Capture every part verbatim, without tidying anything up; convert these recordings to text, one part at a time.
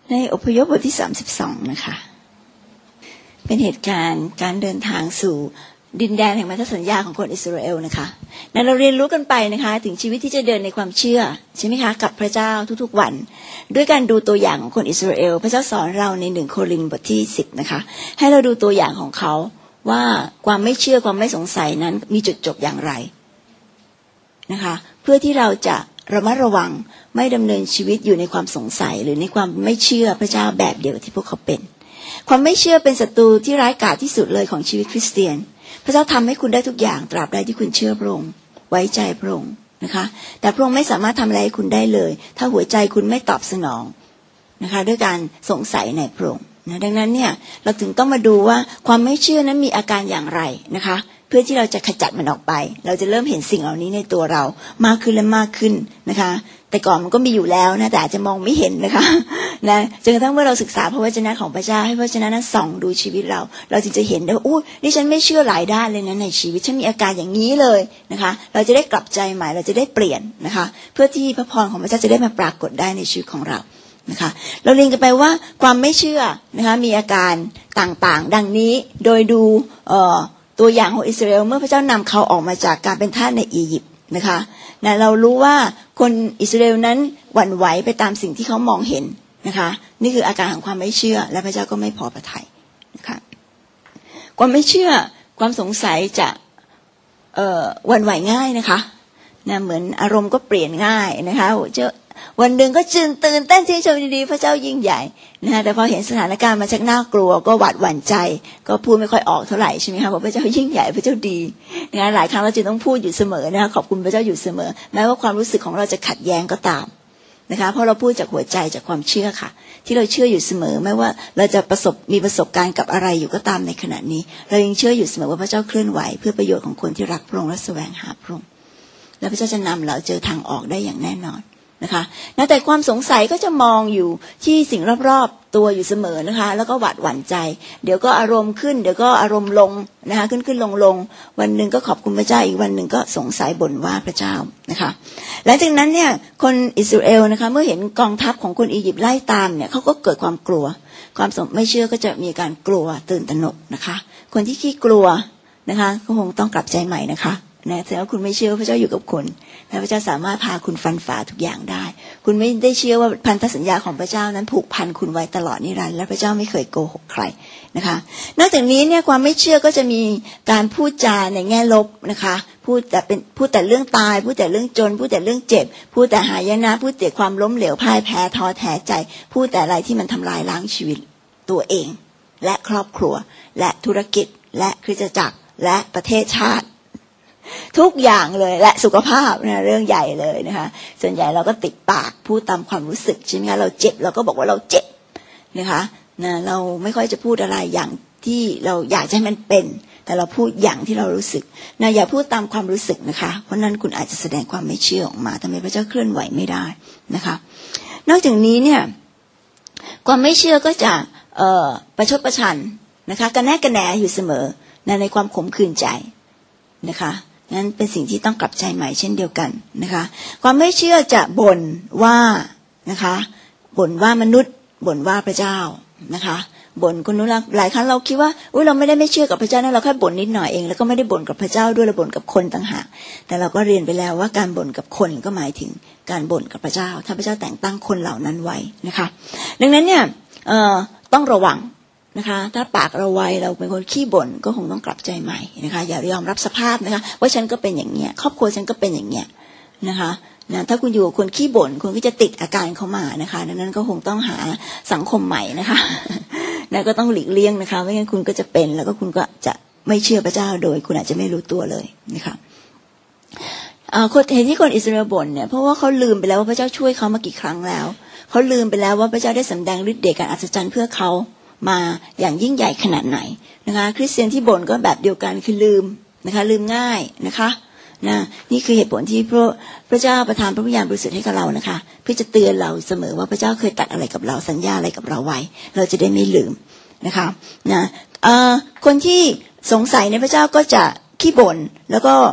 ในอพยพบทที่สามสิบสองนะคะเป็นเหตุการณ์การเดินทางสู่ดินแดนแห่งพันธสัญญาของคนอิสราเอลนะคะนั้นเราเรียนรู้กันไปนะคะถึงชีวิตที่จะเดินในความเชื่อใช่ไหมคะกับพระเจ้าทุกๆวันด้วยการดูตัวอย่างของคนอิสราเอลพระเจ้าสอนเราในหนึ่งโครินธ์บทที่สิบนะคะให้เราดูตัวอย่างของเขาว่าความไม่เชื่อความไม่สงสัยนั้นมีจุดจบอย่างไรนะคะเพื่อที่เราจะระมัดระวังไม่ดำเนินชีวิตอยู่ในความสงสัยหรือในความไม่เชื่อพระเจ้าแบบเดียวที่พวกเขาเป็นความไม่เชื่อเป็นศัตรูที่ร้ายกาจที่สุดเลยของชีวิตคริสเตียนพระเจ้าทำให้คุณได้ทุกอย่างตราบใดที่คุณเชื่อพระองค์ไว้ใจพระองค์นะคะแต่พระองค์ไม่สามารถทำอะไรให้คุณได้เลยถ้าหัวใจคุณไม่ตอบสนองนะคะด้วยการสงสัยในพระองค์นะดังนั้นเนี่ยเราถึงต้องมาดูว่าความไม่เชื่อนั้นมีอาการอย่างไรนะคะเพื่อที่เราจะขจัดมันออกไปเราจะเริ่มเห็นสิ่งเหล่านี้ในตัวเรามากขึ้นและมากขึ้นนะคะแต่ก่อนมันก็มีอยู่แล้วนะแต่อาจจะมองไม่เห็นนะคะนะจนกระทั่งเมื่อเราศึกษาพระวจนะของพระเจ้าให้พระวจนะนั้นส่องดูชีวิตเราเราจึงจะเห็นได้ว่าอู้นี่ฉันไม่เชื่อหลายด้านเลยนะในชีวิตฉันมีอาการอย่างนี้เลยนะคะเราจะได้กลับใจใหม่เราจะได้เปลี่ยนนะคะเพื่อที่พระพรของพระเจ้าจะได้มาปรากฏได้ในชีวิตของเรานะคะเราเรียนกันไปว่าความไม่เชื่อนะคะมีอาการต่างๆดังนี้โดยดูเอ่อตัวอย่างของอิสราเอลเมื่อพระเจ้านำเขาออกมาจากการเป็นทาสในอียิปต์นะคะนะเรารู้ว่าคนอิสราเอลนั้นหวั่นไหวไปตามสิ่งที่เขามองเห็นนะคะนี่คืออาการของความไม่เชื่อและพระเจ้าก็ไม่พอพระทัยนะคะความไม่เชื่อความสงสัยจะเอ่อหวั่นไหวง่ายนะคะนะเหมือนอารมณ์ก็เปลี่ยนง่ายนะคะเจ้าวันหนึ่งก็ตื่นตื่นเต้นชื่นชมดีๆพระเจ้ายิ่งใหญ่นะคะแต่พอเห็นสถานการณ์มันชักน่ากลัวก็หวาดหวั่นใจก็พูดไม่ค่อยออกเท่าไหร่ใช่ไหมคะว่าพระเจ้ายิ่งใหญ่พระเจ้าดีนะคะหลายครั้งเราจึงต้องพูดอยู่เสมอนะคะขอบคุณพระเจ้าอยู่เสมอแม้ว่าความรู้สึกของเราจะขัดแย้งก็ตามนะคะเพราะเราพูดจากหัวใจจากความเชื่อค่ะที่เราเชื่ออยู่เสมอไม่ว่าเราจะประสบมีประสบการณ์กับอะไรอยู่ก็ตามในขณะนี้เรายังเชื่ออยู่เสมอว่าพระเจ้าเคลื่อนไหวเพื่อประโยชน์ของคนที่รักพระองค์และแสวงหาพระองค์และพระเจ้าจะนำเราเจอทางออกได้อย่างแน่นอนนะคะแต่ความสงสัยก็จะมองอยู่ที่สิ่งรอบๆตัวอยู่เสมอนะคะแล้วก็หวาดหวั่นใจเดี๋ยวก็อารมณ์ขึ้นเดี๋ยวก็อารมณ์ลงนะคะขึ้นขึ้นลงลงวันหนึ่งก็ขอบคุณพระเจ้าอีกวันหนึ่งก็สงสัยบ่นว่าพระเจ้านะคะหลังจากนั้นเนี่ยคนอิสราเอลนะคะเมื่อเห็นกองทัพของคนอียิปต์ไล่ตามเนี่ยเขาก็เกิดความกลัวความไม่เชื่อก็จะมีการกลัวตื่นตระหนกนะคะคนที่ขี้กลัวนะคะก็คงต้องกลับใจใหม่นะคะนะแต่ว่าคุณไม่เชื่อพระเจ้าอยู่กับคุณและพระเจ้าสามารถพาคุณฟันฝ่าทุกอย่างได้คุณไม่ได้เชื่อว่าพันธสัญญาของพระเจ้านั้นผูกพันคุณไว้ตลอดนิรันดร์และพระเจ้าไม่เคยโกหกใครนะคะนอกจากนี้เนี่ยความไม่เชื่อก็จะมีการพูดจาในแง่ลบนะคะพูดแต่เป็นพูดแต่เรื่องตายพูดแต่เรื่องจนพูดแต่เรื่องเจ็บพูดแต่หายนะพูดแต่ความล้มเหลวพ่ายแพ้ท้อแท้ใจพูดแต่อะไรที่มันทำลายล้างชีวิตตัวเองและครอบครัวและธุรกิจและคริสตจักรและประเทศชาติทุกอย่างเลยและสุขภาพนะเรื่องใหญ่เลยนะคะส่วนใหญ่เราก็ติดปากพูดตามความรู้สึกใช่ไหมคะเราเจ็บเราก็บอกว่าเราเจ็บนะคะนะเราไม่ค่อยจะพูดอะไรอย่างที่เราอยากให้มันเป็นแต่เราพูดอย่างที่เรารู้สึกนะอย่าพูดตามความรู้สึกนะคะเพราะนั้นคุณอาจจะแสดงความไม่เชื่อออกมาทำให้พระเจ้าเคลื่อนไหวไม่ได้นะคะนอกจากนี้เนี่ยความไม่เชื่อก็จะเอ่อประชดประชันนะคะกระแนกกระแหนอยู่เสมอนะในความขมขื่นใจนะคะนั้นเป็นสิ่งที่ต้องกลับใจใหม่เช่นเดียวกันนะคะความไม่เชื่อจะบ่นว่านะคะบ่นว่ามนุษย์บ่นว่าพระเจ้านะคะบ่นคนนู้นหลายครั้งเราคิดว่าอุ๊ยเราไม่ได้ไม่เชื่อกับพระเจ้านะเราแค่บ่นนิดหน่อยเองแล้วก็ไม่ได้บ่นกับพระเจ้าด้วยเราบ่นกับคนต่างหากแต่เราก็เรียนไปแล้วว่าการบ่นกับคนก็หมายถึงการบ่นกับพระเจ้าถ้าพระเจ้าแต่งตั้งคนเหล่านั้นไว้นะคะดังนั้นเนี่ยเอ่อต้องระวังนะคะถ้าปากเราไวเราเป็นคนขี้บ่นก็คงต้องกลับใจใหม่นะคะอย่ายอมรับสภาพนะคะว่าฉันก็เป็นอย่างเงี้ยครอบครัวฉันก็เป็นอย่างเงี้ยนะคะนะถ้าคุณอยู่กับคนขี้บ่นคุณก็จะติดอาการเข้ามานะคะดังนั้นก็คงต้องหาสังคมใหม่นะคะนะก็ต้องหลีกเลี่ยงนะคะไม่งั้นคุณก็จะเป็นแล้วก็คุณก็จะไม่เชื่อพระเจ้าโดยคุณอาจจะไม่รู้ตัวเลยนะคะคนเห็นที่คนอิสราเอลบ่นเนี่ยเพราะว่าเขาลืมไปแล้วว่าพระเจ้าช่วยเขามากี่ครั้งแล้วเขาลืมไปแล้วว่าพระเจ้าได้สำแดงฤทธิ์เดชการอัศจรรย์เพื่อเขามาอย่างยิ่งใหญ่ขนาดไหนนะคะคริสเตียนที่บ่นก็แบบเดียวกันคือลืมนะคะลืมง่ายนะคะนะนี่คือเหตุผลที่พระพระเจ้าประทานพระวิญญาณบริสุทธิ์ให้กับเรานะคะเพื่อจะเตือนเราเสมอว่าพระเจ้าเคยตัดอะไรกับเราสัญญาอะไรกับเราไว้เราจะได้ไม่ลืมนะคะนะเอ่อคนที่สงสัยในพระเจ้าก็จะขี้บ่นแล้วก็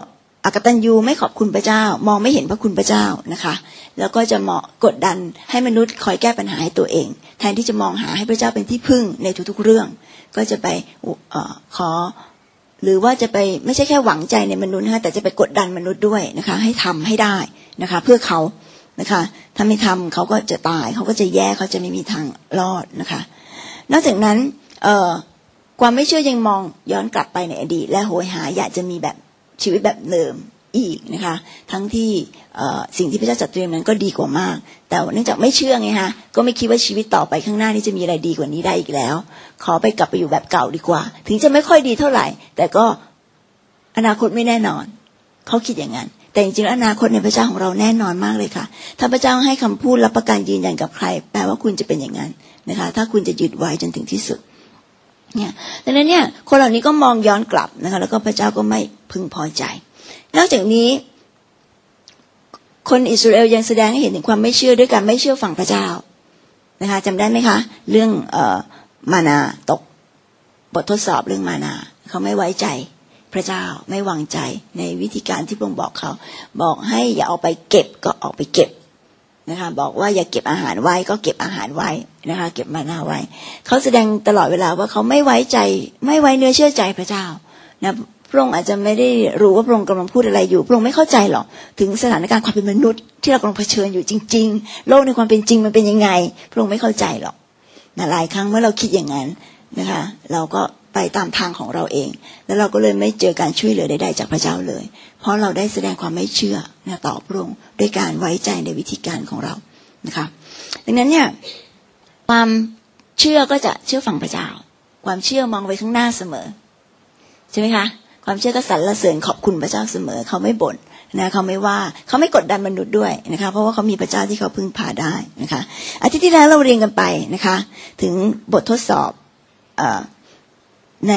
อกตัญญูไม่ขอบคุณพระเจ้ามองไม่เห็นพระคุณพระเจ้านะคะแล้วก็จะเหมาะกดดันให้มนุษย์คอยแก้ปัญหาให้ตัวเองแทนที่จะมองหาให้พระเจ้าเป็นที่พึ่งในทุกๆเรื่องก็จะไปเอ่อขอหรือว่าจะไปไม่ใช่แค่หวังใจในมนุษย์นะคะแต่จะไปกดดันมนุษย์ด้วยนะคะให้ทำให้ได้นะคะเพื่อเขานะคะถ้าไม่ทำเขาก็จะตายเขาก็จะแย่เขาจะไม่มีทางรอดนะคะนอกจากนั้นเอ่อความไม่เชื่อยังมองย้อนกลับไปในอดีตและโหยหาอยากจะมีแบบชีวิตแบบเดิมอีกนะคะทั้งที่สิ่งที่พระเจ้าจัดเตรียมนั้นก็ดีกว่ามากแต่เนื่องจากไม่เชื่อไงฮะก็ไม่คิดว่าชีวิตต่อไปข้างหน้านี้จะมีอะไรดีกว่านี้ได้อีกแล้วขอไปกลับไปอยู่แบบเก่าดีกว่าถึงจะไม่ค่อยดีเท่าไหร่แต่ก็อนาคตไม่แน่นอนเขาคิดอย่างนั้นแต่จริงๆแล้วอนาคตในพระเจ้าของเราแน่นอนมากเลยค่ะถ้าพระเจ้าให้คำพูดรับประกันยืนยันกับใครแปลว่าคุณจะเป็นอย่างนั้นนะคะถ้าคุณจะยึดไว้จนถึงที่สุดเนี่ยดังนั้นเนี่ยคนเหล่านี้ก็มองย้อนกลับนะคะแล้วก็พระเจ้าก็ไม่พึงพอใจนอกจากนี้คนอิสราเอลยังแสดงให้เห็นถึงความไม่เชื่อด้วยการไม่เชื่อฟังพระเจ้านะคะจำได้ไหมคะเรื่องเอ่อมานาตกบททดสอบเรื่องมานาเขาไม่ไว้ใจพระเจ้าไม่วางใจในวิธีการที่พระองค์บอกเขาบอกให้อย่าเอาไปเก็บก็ออกไปเก็บนะคะบอกว่าอย่าเก็บอาหารไว้ก็เก็บอาหารไว้นะคะเก็บมานาไว้เขาแสดงตลอดเวลาว่าเขาไม่ไว้ใจไม่ไว้เนื้อเชื่อใจพระเจ้านะพระองค์อาจจะไม่ได้รู้ว่าพระองค์กำลังพูดอะไรอยู่พระองค์ไม่เข้าใจหรอกถึงสถานการณ์ความเป็นมนุษย์ที่เรากำลังเผชิญอยู่จริงๆโลกในความเป็นจริงมันเป็นยังไงพระองค์ไม่เข้าใจหรอกนะหลายครั้งเมื่อเราคิดอย่างนั้นนะคะเราก็ไปตามทางของเราเองแล้วเราก็เลยไม่เจอการช่วยเหลือใดๆจากพระเจ้าเลยเพราะเราได้แสดงความไม่เชื่อนะต่อพระองค์ด้วยการไว้ใจในวิธีการของเรานะคะดังนั้นเนี่ยความเชื่อก็จะเชื่อฟังพระเจ้าความเชื่อมองไปข้างหน้าเสมอใช่ไหมคะความเชื่อก็สรรเสริญขอบคุณพระเจ้าเสมอเขาไม่บ่นนะเขาไม่ว่าเขาไม่กดดันมนุษย์ด้วยนะคะเพราะว่าเขามีพระเจ้าที่เขาพึ่งพาได้นะคะอาทิตย์ที่แล้วเราเรียนกันไปนะคะถึงบททดสอบใน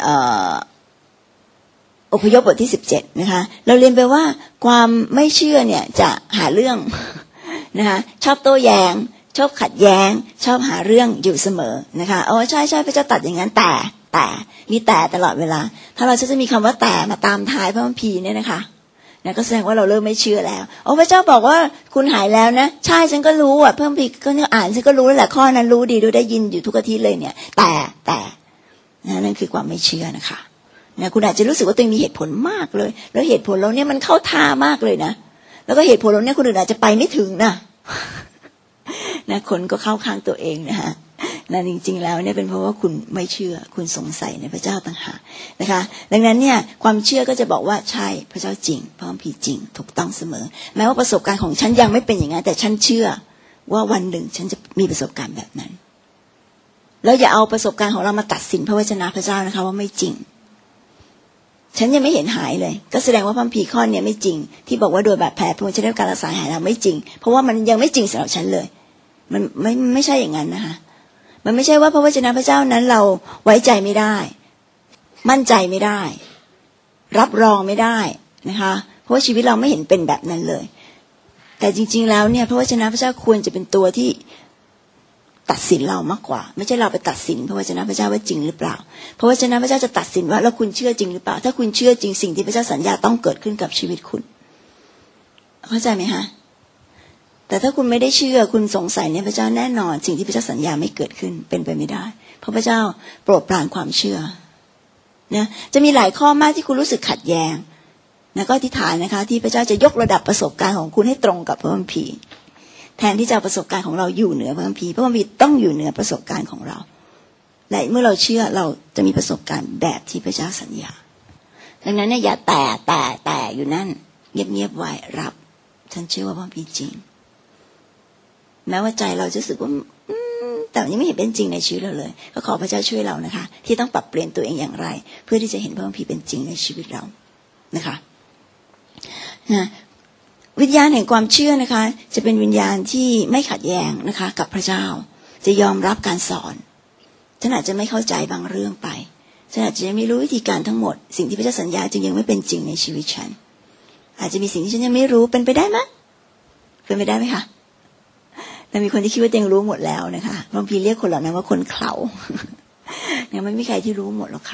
อพยพบทที่สิบเจ็ดนะคะเราเรียนไปว่าความไม่เชื่อเนี่ยจะหาเรื่องนะคะชอบโต้แย้งชอบขัดแย้งชอบหาเรื่องอยู่เสมอนะคะอ๋อใช่ใช่พระเจ้าตัดอย่างนั้นแต่แต่มีแต่ตลอดเวลาถ้าเราจะมีคำว่าแต่มาตามท้ายพระคัมภีร์เนี่ยนะคะนะก็แสดงว่าเราเริ่มไม่เชื่อแล้วโอ้พระเจ้าบอกว่าคุณหายแล้วนะใช่ฉันก็รู้อ่ะพระคัมภีร์ก็เนี่ยอ่านฉันก็รู้แล้วแหละข้อนั้นรู้ดีรู้ได้ยินอยู่ทุกอาทิตย์เลยเนี่ยแต่แต่นั่นคือความไม่เชื่อนะคะนะคุณอาจจะรู้สึกว่าตัวเองมีเหตุผลมากเลยแล้วเหตุผลเราเนี่ยมันเข้าท่ามากเลยนะแล้วก็เหตุผลเราเนี่ยคนอื่นอาจจะไปไม่ถึงนะนะคนก็เข้าข้างตัวเองนะฮะนั่นจริงๆแล้วเนี่ยเป็นเพราะว่าคุณไม่เชื่อคุณสงสัยในพระเจ้าต่างหากนะคะดังนั้นเนี่ยความเชื่อก็จะบอกว่าใช่พระเจ้าจริงพระคัมภีร์จริงถูกต้องเสมอแม้ว่าประสบการณ์ของฉันยังไม่เป็นอย่างนั้นแต่ฉันเชื่อว่าวันหนึ่งฉันจะมีประสบการณ์แบบนั้นแล้วอย่าเอาประสบการณ์ของเรามาตัดสินพระวจนะพระเจ้านะคะว่าไม่จริงฉันยังไม่เห็นหายเลยก็แสดงว่าพระคัมภีร์ข้อนี้ไม่จริงที่บอกว่าโดยบาดแผลพระองค์จะได้รับการรักษาหายแล้วไม่จริงเพราะว่ามันยังไม่จริงสำหรับฉันเลยมันไม่ไม่ใช่อย่างนั้นนะคะมันไม่ใช่ว่าพระวจนะพระเจ้านั้นเราไว้ใจไม่ได้มั่นใจไม่ได้รับรองไม่ได้นะคะเพราะว่าชีวิตเราไม่เห็นเป็นแบบนั้นเลยแต่จริงๆแล้วเนี่ยพระวจนะพระเจ้าควรจะเป็นตัวที่ตัดสินเรามากกว่าไม่ใช่เราไปตัดสินพระวจนะพระเจ้าว่าจริงหรือเปล่าพระวจนะพระเจ้าจะตัดสินว่าแล้วคุณเชื่อจริงหรือเปล่าถ้าคุณเชื่อจริงสิ่งที่พระเจ้าสัญญาต้องเกิดขึ้นกับชีวิตคุณเข้าใจไหมคะแต่ถ้าคุณไม่ได้เชื่อคุณสงสัยในพระเจ้าแน่นอนสิ่งที่พระเจ้าสัญญาไม่เกิดขึ้นเป็นไปไม่ได้เพราะพระเจ้าโปรดปรานความเชื่อนะจะมีหลายข้อมากที่คุณรู้สึกขัดแย้งนะก็อธิษฐานนะคะที่พระเจ้าจะยกระดับประสบการณ์ของคุณให้ตรงกับพระคัมภีร์แทนที่จะประสบการณ์ของเราอยู่เหนือพระคัมภีร์พระคัมภีร์ต้องอยู่เหนือประสบการณ์ของเราและเมื่อเราเชื่อเราจะมีประสบการณ์แบบที่พระเจ้าสัญญาดังนั้นเนี่ยอย่าแต่แต่แต่อยู่นั่นเงียบๆไว้รับฉันเชื่อว่าพระคัมภีร์จริงแม้ว่าใจเราจะรู้สึกว่าแต่ยังไม่เห็นเป็นจริงในชีวิตเราเลยก็ขอพระเจ้าช่วยเรานะคะที่ต้องปรับเปลี่ยนตัวเองอย่างไรเพื่อที่จะเห็นพระคัมภีร์เป็นจริงในชีวิตเรานะคะนะวิญญาณแห่งความเชื่อนะคะจะเป็นวิญญาณที่ไม่ขัดแย้งนะคะกับพระเจ้าจะยอมรับการสอนฉันอาจจะไม่เข้าใจบางเรื่องไปฉันอาจจะไม่รู้วิธีการทั้งหมดสิ่งที่พระเจ้าสัญญาจึงยังไม่เป็นจริงในชีวิตฉันอาจจะมีสิ่งที่ฉันยังไม่รู้เป็นไปได้ไหมเป็นไปได้ไหมคะแต่มีคนที่คิดว่าตัวเองรู้หมดแล้วนะคะบางทีเรียกคนเหล่านั้นว่าคนเขลาเนี่ยไม่มีใครที่รู้หมดหรอกค่ะ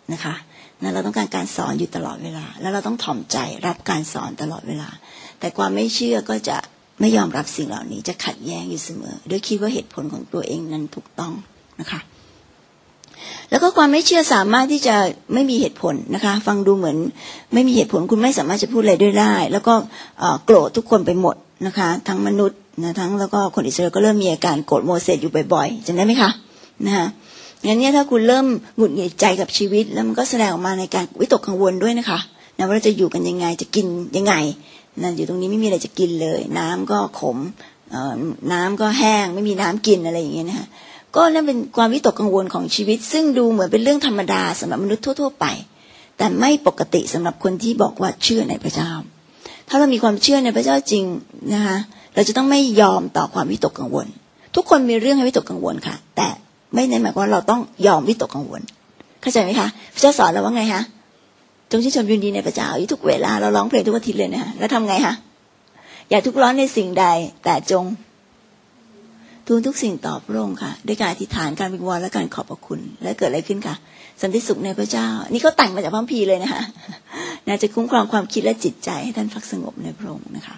นะคะนะเราต้องการการสอนอยู่ตลอดเวลาแล้วเราต้องถ่อมใจรับการสอนตลอดเวลาแต่ความไม่เชื่อก็จะไม่ยอมรับสิ่งเหล่านี้จะขัดแย้งอยู่เสมอโดยคิดว่าเหตุผลของตัวเองนั้นถูกต้องนะคะแล้วก็ความไม่เชื่อสามารถที่จะไม่มีเหตุผลนะคะฟังดูเหมือนไม่มีเหตุผลคุณไม่สามารถจะพูดอะไรด้วยได้แล้วก็โกรธทุกคนไปหมดนะคะทั้งมนุษย์นะทั้งแล้วก็คนอิสราเอลก็เริ่มมีอาการโกรธโมเสสอยู่บ่อยๆจำได้ไหมคะนะคะงั้นเนี่ยถ้าคุณเริ่มหงุดหงิดใจกับชีวิตแล้วมันก็แสดงออกมาในการวิตกกังวลด้วยนะคะนะว่าเราจะอยู่กันยังไงจะกินยังไงนะอยู่ตรงนี้ไม่มีอะไรจะกินเลยน้ำก็ขมน้ำก็แห้งไม่มีน้ำกินอะไรอย่างเงี้ยนะคะก็นั่นเป็นความวิตกกังวลของชีวิตซึ่งดูเหมือนเป็นเรื่องธรรมดาสำหรับมนุษย์ทั่วๆไปแต่ไม่ปกติสำหรับคนที่บอกว่าเชื่อในพระเจ้าถ้าเรามีความเชื่อในพระเจ้าจริงนะคะเราจะต้องไม่ยอมต่อความวิตกกังวลทุกคนมีเรื่องให้วิตกกังวลค่ะแต่ไม่ได้หมายความว่าเราต้องยอมวิตกกังวลเข้าใจไหมคะพระเจ้าสอนเราว่าไงคะจงชื่นชมยินดีในพระเจ้าอยู่ทุกเวลาเราร้องเพลงทุกอาทิตย์เลยนะคะแล้วทำไงคะอย่าทุกข์ร้อนในสิ่งใดแต่จงทูลทุกสิ่งต่อพระองค์ค่ะด้วยการอธิษฐานการวิงวอนและการขอบพระคุณและเกิดอะไรขึ้นคะสันติสุขในพระเจ้านี่เขาแต่งมาจากพระคัมภีร์เลยนะคะน่าจะคุ้มครองความคิดและจิตใจให้ท่านพักสงบในพระองค์นะคะ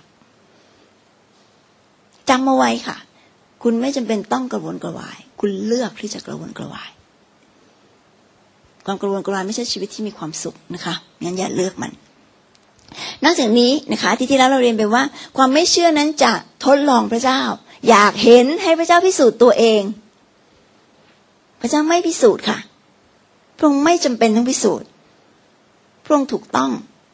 จำเอาไว้ค่ะคุณไม่จำเป็นต้องกระวนกระวายคุณเลือกที่จะกระวนกระวายความกระวนกระวายไม่ใช่ชีวิตที่มีความสุขนะคะงั้นอย่าเลือกมันนอกจากนี้นะคะที่ที่แล้วเราเรียนไปว่าความไม่เชื่อนั้นจะทดลองพระเจ้าอยากเห็นให้พระเจ้าพิสูจน์ตัวเองพระเจ้าไม่พิสูจน์ค่ะพระองค์ไม่จำเป็นต้องพิสูจน์พระองค์ถูกต้อง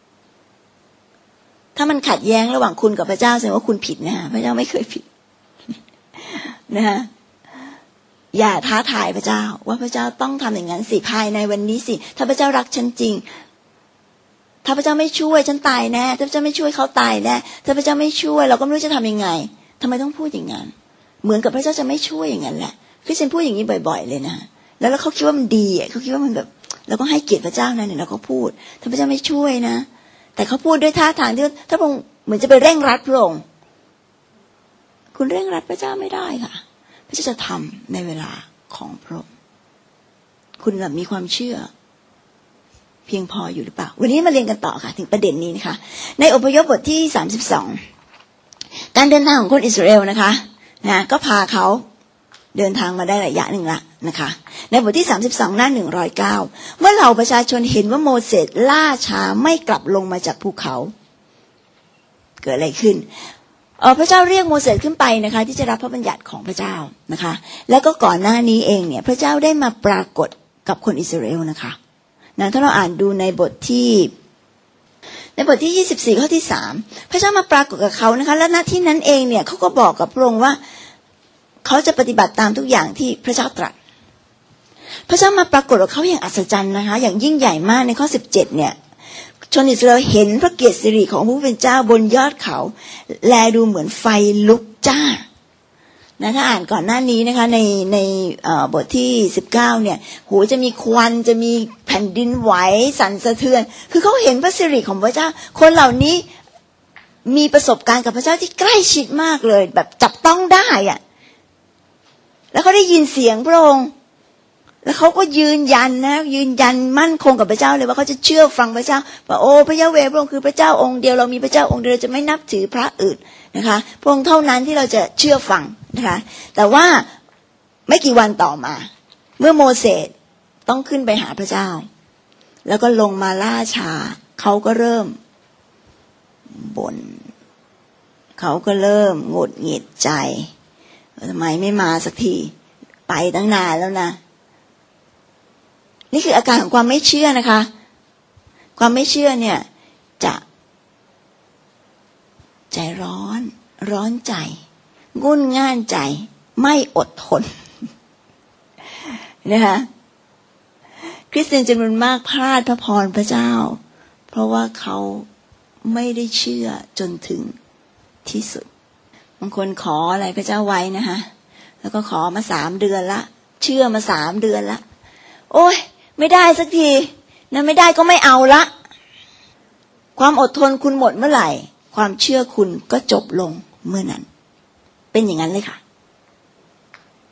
ถ้ามันขัดแย้งระหว่างคุณกับพระเจ้าแสดงว่าคุณผิดนะฮะพระเจ้าไม่เคยผิดนะฮะอย่าท้าทายพระเจ้าว่าพระเจ้าต้องทำอย่างนั้นสิภายในวันนี้สิถ้าพระเจ้ารักฉันจริงถ้าพระเจ้าไม่ช่วยฉันตายแน่ถ้าพระเจ้าไม่ช่วยเขาตายแน่ถ้าพระเจ้าไม่ช่วยเราก็ไม่รู้จะทำยังไงทำไมต้องพูดอย่างนั้นเหมือนกับพระเจ้าจะไม่ช่วยอย่างนั้นแหละคริสเตียนพูดอย่างนี้บ่อยๆเลยนะแล้วแล้วเขาคิดว่ามันดีอ่ะเขาคิดว่ามันแบบเราก็ให้เกียรติพระเจ้านะเนี่ยเราก็พูดถ้าพระเจ้าไม่ช่วยนะแต่เขาพูดด้วยท่าทางที่ถ้าพระองค์เหมือนจะไปเร่งรัดพระองค์คุณเร่งรัดพระเจ้าไม่ได้ค่ะพระเจ้าจะทำในเวลาของพระองค์คุณแบบมีความเชื่อเพียงพออยู่หรือเปล่าวันนี้มาเรียนกันต่อค่ะถึงประเด็นนี้นะคะในอพยพบทที่สามสิบสองการเดินทางของคนอิสราเอลนะคะนะก็พาเขาเดินทางมาได้ระยะหนึ่งละนะคะในบทที่สามสิบสองหน้าหนึ่งร้อยเก้าเมื่อเหล่าประชาชนเห็นว่าโมเสสล่าช้าไม่กลับลงมาจากภูเขาเกิดอะไรขึ้นเออพระเจ้าเรียกโมเสสขึ้นไปนะคะที่จะรับพระบัญญัติของพระเจ้านะคะแล้วก็ก่อนหน้านี้เองเนี่ยพระเจ้าได้มาปรากฏกับคนอิสราเอลนะคะนะถ้าเราอ่านดูในบทที่ในบทที่ยี่สิบสี่ข้อที่สามพระเจ้ามาปรากฏกับเขานะคะและณที่นั้นเองเนี่ยเขาก็บอกกับพระองค์ว่าเขาจะปฏิบัติตามทุกอย่างที่พระเจ้าตรัสพระเจ้ามาปรากฏกับเขาอย่างอัศจรรย์นะคะอย่างยิ่งใหญ่มากในข้อสิบเจ็ดเนี่ยชนอิสราเอลเห็นพระเกียรติสิริของพระผู้เป็นเจ้าบนยอดเขาแลดูเหมือนไฟลุกจ้านะถ้าอ่านก่อนหน้านี้นะคะในในบทที่สิบเก้าเนี่ยโหจะมีควันจะมีแผ่นดินไหวสั่นสะเทือนคือเขาเห็นพระสิริของพระเจ้าคนเหล่านี้มีประสบการณ์กับพระเจ้าที่ใกล้ชิดมากเลยแบบจับต้องได้อะแล้วเขาได้ยินเสียงพระองค์แล้วเขาก็ยืนยันนะยืนยันมั่นคงกับพระเจ้าเลยว่าเขาจะเชื่อฟังพระเจ้าว่าโอ้พระยะเวห์พระองค์คือพระเจ้าองค์เดียวเรามีพระเจ้าองค์เดียวจะไม่นับถือพระอื่นนะคะพระองค์เท่านั้นที่เราจะเชื่อฟังนะคะแต่ว่าไม่กี่วันต่อมาเมื่อโมเสสต้องขึ้นไปหาพระเจ้าแล้วก็ลงมาล่าช้าเขาก็เริ่มบ่นเขาก็เริ่มหงุดหงิดใจทำไมไม่มาสักทีไปตั้งนานแล้วนะนี่คืออาการของความไม่เชื่อนะคะความไม่เชื่อเนี่ยจะใจร้อนร้อนใจงุ่นง่านใจไม่อดทนนะคะคริสเตียนจำนวนมากพลาดพระพรพระเจ้าเพราะว่าเขาไม่ได้เชื่อจนถึงที่สุดบางคนขออะไรพระเจ้าไว้นะคะแล้วก็ขอมาสามเดือนละเชื่อมาสามเดือนละโอ้ยไม่ได้สักทีนะไม่ได้ก็ไม่เอาละความอดทนคุณหมดเมื่อไหร่ความเชื่อคุณก็จบลงเมื่อนั้นเป็นอย่างนั้นเลยค่ะ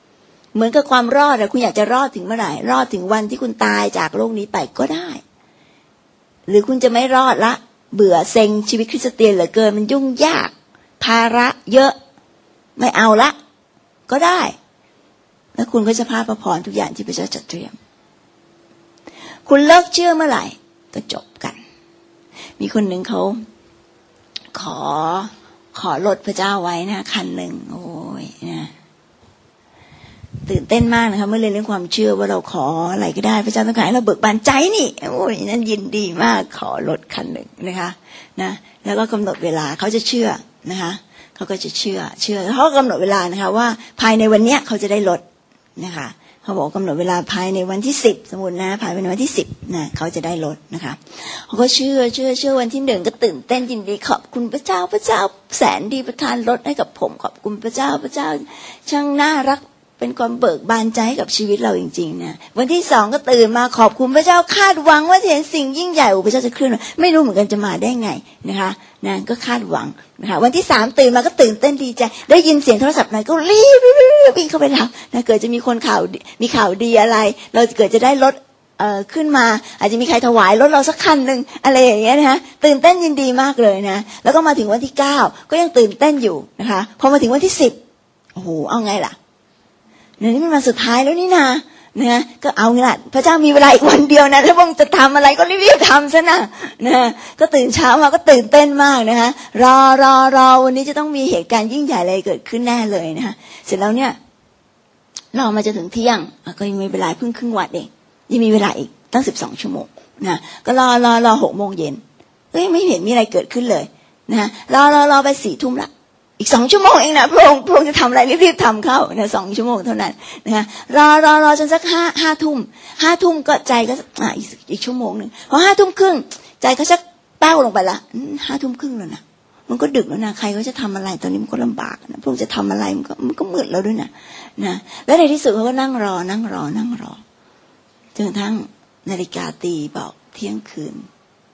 เหมือนกับความรอดอะคุณอยากจะรอดถึงเมื่อไหร่รอดถึงวันที่คุณตายจากโลกนี้ไปก็ได้หรือคุณจะไม่รอดละเบื่อเซ็งชีวิตคริสเตียนเหลือเกินมันยุ่งยากภาระเยอะไม่เอาละก็ได้แล้วคุณก็จะพลาดพระพรทุกอย่างที่พระเจ้าจัดเตรียมคุณเลิกเชื่อเมื่อไหร่ก็จบกันมีคนหนึ่งเขาขอขอรถพระเจ้าไว้นะคันหนึ่งโอ้ยนะตื่นเต้นมากนะคะเมื่อเรียนเรื่องความเชื่อว่าเราขออะไรก็ได้พระเจ้าต้องการให้เราเบิกบานใจนี่โอ้ยนั่นยินดีมากขอรถคันหนึ่งนะคะนะแล้วก็กำหนดเวลาเขาจะเชื่อนะคะเขาก็จะเชื่อเชื่อเขากำหนดเวลานะคะว่าภายในวันเนี้ยเขาจะได้รถนะคะเขาบอกกำหนดเวลาภายในวันที่สิบสมมุตินะภายในวันที่สิบนะเขาจะได้รถนะคะเขาก็เชื่อเชื่อเชื่อวันที่หนึ่งก็ตื่นเต้นยินดีขอบคุณพระเจ้าพระเจ้าแสนดีประทานรถให้กับผมขอบคุณพระเจ้าพระเจ้าช่างน่ารักเป็นความเบิกบานใจให้กับชีวิตเราจริงๆนะวันที่สองก็ตื่นมาขอบคุณพระเจ้าคาดหวังว่าจะเห็นสิ่งยิ่งใหญ่พระเจ้าจะเคลื่อนไม่รู้เหมือนกันจะมาได้ไงนะคะนะก็คาดหวังนะคะวันที่สามตื่นมาก็ตื่นเต้นดีใจได้ยินเสียงโทรศัพท์ไหนก็รีบวิ่งเข้าไปรับนะเกิดจะมีคนข่าวมีข่าวดีอะไรเราเกิดจะได้รถเอ่อขึ้นมาอาจจะมีใครถวายรถเราสักคันนึงอะไรอย่างเงี้ยนะคะตื่นเต้นยินดีมากเลยนะแล้วก็มาถึงวันที่เก้าก็ยังตื่นเต้นอยู่นะคะพอมาถึงวันที่สิบโอ้โหเอาไงล่ะเนี่ยนี่มันวันสุดท้ายแล้วนี่นะนะก็เอาไงล่ะพระเจ้ามีเวลาอีกวันเดียวนะถ้าพระองค์จะทำอะไรก็รีบๆทำซะนะนะก็ตื่นเช้ามาก็ตื่นเต้นมากนะคะรอรอรอวันนี้จะต้องมีเหตุการณ์ยิ่งใหญ่อะไรเกิดขึ้นแน่เลยนะคะเสร็จแล้วเนี่ยรอมาจนถึงเที่ยงก็ยังมีเวลาเพิ่งครึ่งวันเองยังมีเวลาอีกตั้งสิบสองชั่วโมงนะก็รอรอรอหกโมงเย็นก็ยังไม่เห็นมีอะไรเกิดขึ้นเลยนะรอรอรอไปสี่ทุ่มละอีกสองชั่วโมงเองนะพระองค์พระองค์จะทำอะไรรีบๆทำเข้านะสองชั่วโมงเท่านั้นนะรอรอรอจนสักห้าห้าทุ่มห้าทุ่มก็ใจก็อ่ะอีกอีกชั่วโมงหนึ่งพอห้าทุ่มครึ่งใจก็ชักแป้วลงไปละห้าทุ่มครึ่งแล้วนะมันก็ดึกแล้วนะใครก็จะทำอะไรตอนนี้มันก็ลำบากนะพระองค์จะทำอะไรมันก็มันก็มืดแล้วด้วยนะนะแล้วในที่สุดเขาก็นั่งรอนั่งรอนั่งรอจนกระทั่งนาฬิกาตีบอกเที่ยงคืน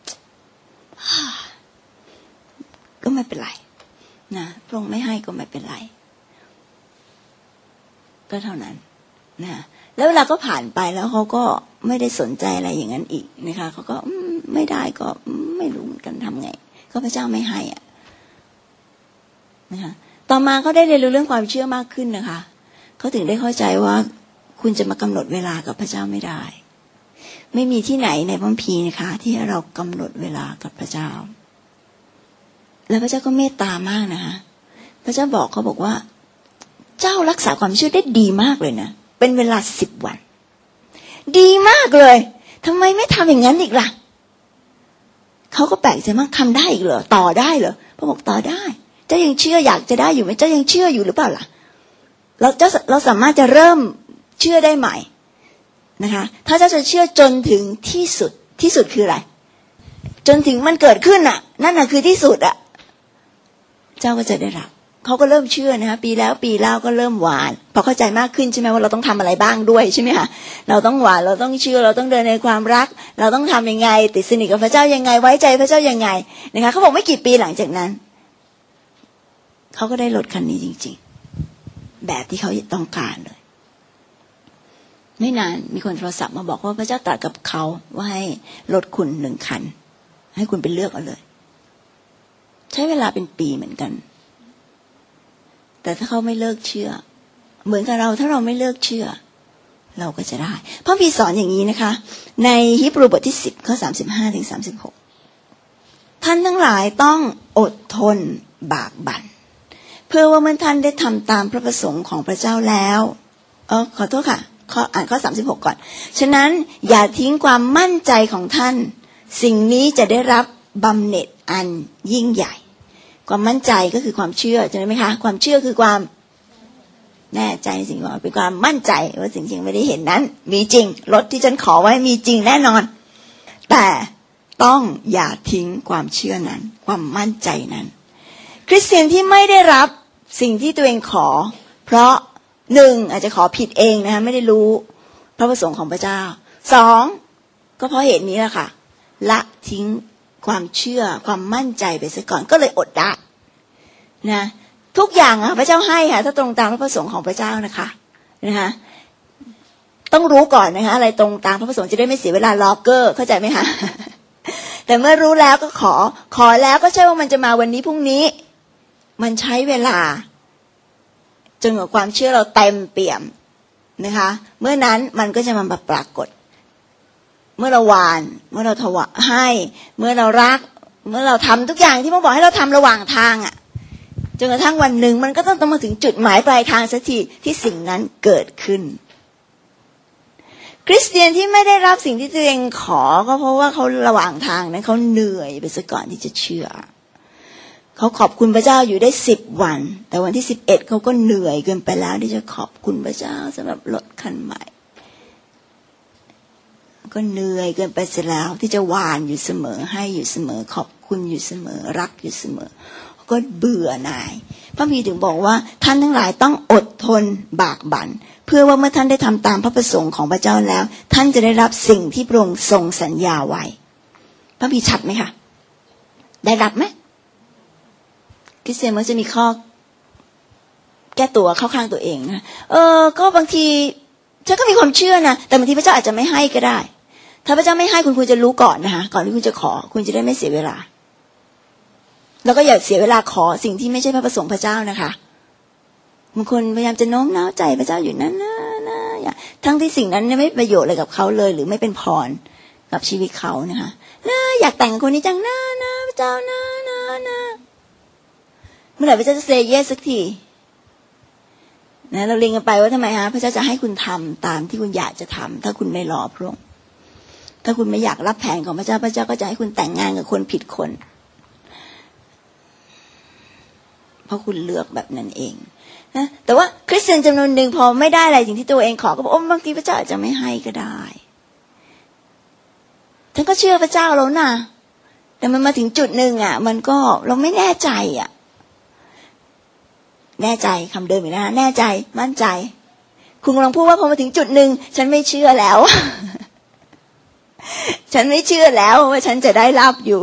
ก็ไม่เป็นไรนะพระองค์ไม่ให้ก็ไม่เป็นไรก็เท่านั้นนะแล้วเวลาก็ผ่านไปแล้วเขาก็ไม่ได้สนใจอะไรอย่างนั้นอีกนะคะเขาก็ไม่ได้ก็ไม่รู้เหมือนกันทำไงก็พระเจ้าไม่ให้อ่ะนะคะต่อมาเขาได้เรียนรู้เรื่องความเชื่อมากขึ้นนะคะเขาถึงได้เข้าใจว่าคุณจะมากำหนดเวลากับพระเจ้าไม่ได้ไม่มีที่ไหนในพระคัมภีร์นะคะที่ให้เรากำหนดเวลากับพระเจ้าแล้วพระเจ้าก็เมตตามากนะคะพระเจ้าบอกเขาบอกว่าเจ้ารักษาความเชื่อได้ดีมากเลยนะเป็นเวลาสิบวันดีมากเลยทำไมไม่ทำอย่างนั้นอีกล่ะเขาก็แปลกใจมากทำได้อีกเหรอต่อได้เหรอพระบอกต่อได้เจ้ายังเชื่ออยากจะได้อยู่ไหมเจ้ายังเชื่ออยู่หรือเปล่าล่ะเราเจ้าเราสามารถจะเริ่มเชื่อได้ใหม่นะคะถ้าเจ้าจะเชื่อจนถึงที่สุดที่สุดคืออะไรจนถึงมันเกิดขึ้นอ่ะนั่นน่ะคือที่สุดอ่ะเจ้าก็จะได้รับเขาก็เริ่มเชื่อนะคะปีแล้วปีเล่าก็เริ่มหวานพอเข้าใจมากขึ้นใช่ไหมว่าเราต้องทำอะไรบ้างด้วยใช่ไหมคะเราต้องหวานเราต้องเชื่อเราต้องเดินในความรักเราต้องทำยังไงติดสนิทกับพระเจ้ายังไงไว้ใจพระเจ้ายังไงนะคะเขาบอกไม่กี่ปีหลังจากนั้นเขาก็ได้รถคันนี้จริงๆแบบที่เขาต้องการเลยไม่นานมีคนโทรศัพท์มาบอกว่าพระเจ้าตรัสกับเขาว่าให้รถคุณหนึ่งคันให้คุณไปเลือกเอาเลยใช้เวลาเป็นปีเหมือนกันแต่ถ้าเขาไม่เลิกเชื่อเหมือนกับเราถ้าเราไม่เลิกเชื่อเราก็จะได้พระคัมภีร์สอนอย่างนี้นะคะในฮีบรูบทที่สิบข้อสามสิบห้าถึงสามสิบหกท่านทั้งหลายต้องอดทนบากบั่นเพื่อว่าเมื่อท่านได้ทำตามพระประสงค์ของพระเจ้าแล้วเออขอโทษค่ะข้ออ่านข้อสามสิบหกก่อนฉะนั้นอย่าทิ้งความมั่นใจของท่านสิ่งนี้จะได้รับบำเหน็จอันยิ่งใหญ่ความมั่นใจก็คือความเชื่อใช่ไหมคะความเชื่อคือความแน่ใจสิ่งของเป็นความมั่นใจว่าสิ่งจริงไม่ได้เห็นนั้นมีจริงรถที่ฉันขอไว้มีจริงแน่นอนแต่ต้องอย่าทิ้งความเชื่อนั้นความมั่นใจนั้นคริสเตียนที่ไม่ได้รับสิ่งที่ตัวเองขอเพราะหนึ่งอาจจะขอผิดเองนะคะไม่ได้รู้พระประสงค์ของพระเจ้าสองก็เพราะเหตุนี้แหละค่ะละทิ้งความเชื่อความมั่นใจไปซะก่อนก็เลยอดได้นะทุกอย่างอะพระเจ้าให้ค่ะถ้าตรงตามพระประสงค์ของพระเจ้านะคะนะคะต้องรู้ก่อนนะคะอะไรตรงตามพระประสงค์จะได้ไม่เสียเวลารอเกอร์เข้าใจไหมคะ แต่เมื่อรู้แล้วก็ขอขอแล้วก็ใช่ว่ามันจะมาวันนี้พรุ่งนี้มันใช้เวลาจนกว่าความเชื่อเราเต็มเปี่ยมนะคะเมื่อนั้นมันก็จะมาปรากฏเมื่อเราหวานเมื่อเราถวายให้เมื่อเรารักเมื่อเราทำทุกอย่างที่พระบอกให้เราทำระหว่างทางอ่ะจนกระทั่งวันหนึ่งมันก็ต้องต้องมาถึงจุดหมายปลายทางสักทีที่สิ่งนั้นเกิดขึ้นคริสเตียนที่ไม่ได้รับสิ่งที่ตัวเองขอก็เพราะว่าเขาระหว่างทางนั้นเขาเหนื่อยไปซะก่อนที่จะเชื่อเขาขอบคุณพระเจ้าอยู่ได้สิบวันแต่วันที่สิบเอ็ดเขาก็เหนื่อยเกินไปแล้วที่จะขอบคุณพระเจ้าสำหรับรถคันใหม่ก็เหนื่อยเกินไปเสียแล้วที่จะหวานอยู่เสมอให้อยู่เสมอขอบคุณอยู่เสมอรักอยู่เสมอก็เบื่อหน่ายพระมีถึงบอกว่าท่านทั้งหลายต้องอดทนบากบั่นเพื่อว่าเมื่อท่านได้ทำตามพระประสงค์ของพระเจ้าแล้วท่านจะได้รับสิ่งที่พระองค์ทรงสัญญาไว้พระมีชัดไหมคะได้รับไหมคริสเตียนมันจะมีข้อแก้ตัวเข้าข้างตัวเองนะเออก็บางทีฉันก็มีความเชื่อนะแต่บางทีพระเจ้าอาจจะไม่ให้ก็ได้ถ้าพระเจ้าไม่ให้คุณควรจะรู้ก่อนนะคะก่อนที่คุณจะขอคุณจะได้ไม่เสียเวลาแล้วก็อย่าเสียเวลาขอสิ่งที่ไม่ใช่พระประสงค์พระเจ้านะคะบางคนพยายามจะโน้มน้าวใจพระเจ้าอยู่นั่นนะนะทั้งที่สิ่งนั้นไม่ประโยชน์อะไรกับเขาเลยหรือไม่เป็นพรกับชีวิตเขานะคะนะอยากแต่งกับคนนี้จังนะนะพระเจ้านะนะนะเมื่อไหร่พระเจ้าจะเซย์เยสสักทีนะเราเรียนกันไปว่าทำไมฮะพระเจ้าจะให้คุณทำตามที่คุณอยากจะทำถ้าคุณไม่รอพระองค์ถ้าคุณไม่อยากรับแผนของพระเจ้าพระเจ้าก็จะให้คุณแต่งงานกับคนผิดคนเพราะคุณเลือกแบบนั้นเองนะแต่ว่าคริสเตียนจำนวนหนึ่งพอไม่ได้อะไรสิ่งที่ตัวเองขอก็บอกโอ้บางทีพระเจ้าอาจจะไม่ให้ก็ได้ฉันก็เชื่อพระเจ้าแล้วนะแต่มันมาถึงจุดหนึ่งอ่ะมันก็เราไม่แน่ใจอ่ะแน่ใจคำเดิมอีกนะแน่ใจมั่นใจคุณกำลังพูดว่าพอมาถึงจุดหนึ่งฉันไม่เชื่อแล้ว ฉันไม่เชื่อแล้วว่าฉันจะได้รับอยู่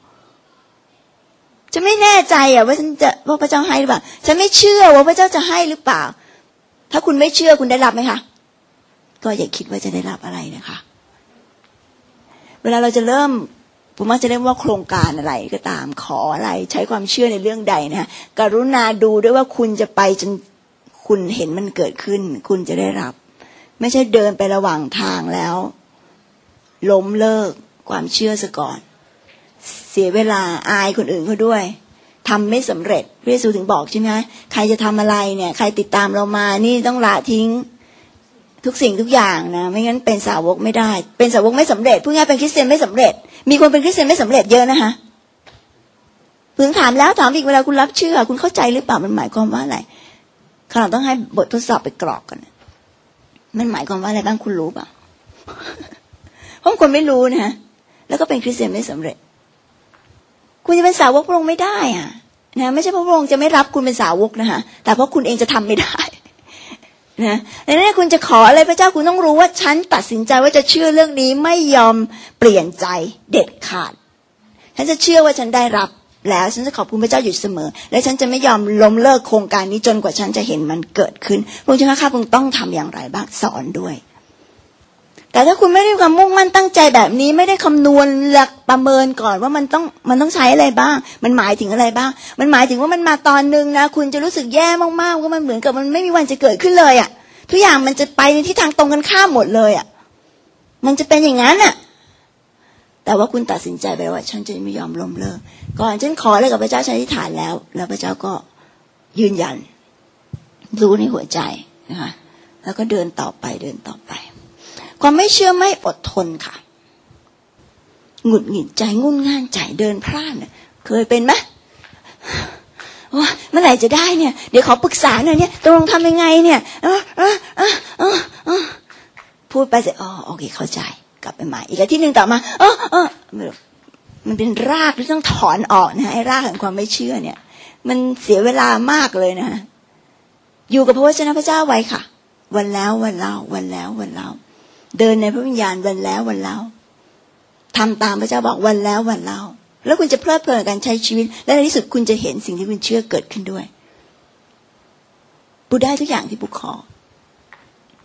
ฉันไม่แน่ใจอ่ะว่าฉันจะว่าพระเจ้าให้หรือเปล่าฉันไม่เชื่อว่าพระเจ้าจะให้หรือเปล่าถ้าคุณไม่เชื่อคุณได้รับไหมคะก็อย่าคิดว่าจะได้รับอะไรนะคะเวลาเราจะเริ่มผมว่าจะเรียกว่าโครงการอะไรก็ตามขออะไรใช้ความเชื่อในเรื่องใดนะกรุณาดูด้วยว่าคุณจะไปจนคุณเห็นมันเกิดขึ้นคุณจะได้รับไม่ใช่เดินไประหว่างทางแล้วล้มเลิกความเชื่อซะก่อนเสียเวลาอายคนอื่นเขาด้วยทำไม่สำเร็จพระเยซูถึงบอกใช่ไหมใครจะทำอะไรเนี่ยใครติดตามเรามานี่ต้องละทิ้งทุกสิ่งทุกอย่างนะไม่งั้นเป็นสาวกไม่ได้เป็นสาวกไม่สำเร็จพูดง่ายเป็นคริสเตียนไม่สำเร็จมีคนเป็นคริสเตียนไม่สำเร็จเยอะนะคะพึงถามแล้วถามอีกเวลาคุณรับเชื่อคุณเข้าใจหรือเปล่ามันหมายความว่าอะไรขณะต้องให้บททดสอบไปกรอกกันมันหมายความว่าอะไรบ้างคุณรู้เปล่าเพราะคนไม่รู้นะแล้วก็เป็นคริสเตียนไม่สำเร็จคุณจะเป็นสาวกพระองค์ไม่ได้อ่ะนะไม่ใช่พระองค์จะไม่รับคุณเป็นสาวกนะคะแต่เพราะคุณเองจะทำไม่ได้นะดังนั้นคุณจะขออะไรพระเจ้าคุณต้องรู้ว่าฉันตัดสินใจว่าจะเชื่อเรื่องนี้ไม่ยอมเปลี่ยนใจเด็ดขาดฉันจะเชื่อว่าฉันได้รับแล้วฉันจะขอบคุณพระเจ้าอยู่เสมอและฉันจะไม่ยอมล้มเลิกโครงการนี้จนกว่าฉันจะเห็นมันเกิดขึ้นพระองค์ข้าพระองค์ต้องทำอย่างไรบ้างสอนด้วยแต่ถ้าคุณไม่ได้ความมุ่งมั่นตั้งใจแบบนี้ไม่ได้คำนวณหลักประเมินก่อนว่ามันต้องมันต้องใช้อะไรบ้างมันหมายถึงอะไรบ้างมันหมายถึงว่ามันมาตอนนึงนะคุณจะรู้สึกแย่มากๆว่ามันเหมือนกับมันไม่มีวันจะเกิดขึ้นเลยอ่ะทุกอย่างมันจะไปในทิศทางตรงกันข้ามหมดเลยอ่ะมันจะเป็นอย่างนั้นอ่ะแต่ว่าคุณตัดสินใจไปว่าฉันจะไม่ยอมล้มเลิกก่อนฉันขออะไรกับพระเจ้าฉันอธิษฐานแล้วแล้วพระเจ้าก็ยืนยันรู้ในหัวใจนะคะแล้วก็เดินต่อไปเดินต่อไปความไม่เชื่อไม่อดทนค่ะหงุดหงิดใจงุ่นง่านใจเดินพลาดเนี่ยเคยเป็นไหมว่าเมื่อไหร่จะได้เนี่ยเดี๋ยวขอปรึกษาหน่อยเนี่ยตกลงทำยังไงเนี่ยเออเออเออเออเออพูดไปเสร็จอ๋อโอเคเข้าใจกลับไปใหม่อีกอาทิตย์นึงต่อมาเออเออมันเป็นรากที่ต้องถอนออกนะไอ้รากแห่งความไม่เชื่อเนี่ยมันเสียเวลามากเลยนะอยู่กับพระวจนะพระเจ้าไว้ค่ะวันแล้ววันเล่าวันแล้ววันเล่าเดินในพระวิญญาณวันแล้ววันเล่าทำตามพระเจ้าบอกวันแล้ววันเล่าแล้วคุณจะเพลิดเพลินกับการใช้ชีวิตและในที่สุดคุณจะเห็นสิ่งที่คุณเชื่อเกิดขึ้นด้วยปูได้ทุกอย่างที่ปูขอ